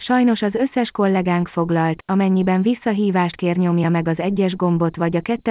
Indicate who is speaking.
Speaker 1: Sajnos az összes kollégánk foglalt, amennyiben visszahívást kér nyomja meg az 1-es gombot vagy a 2-es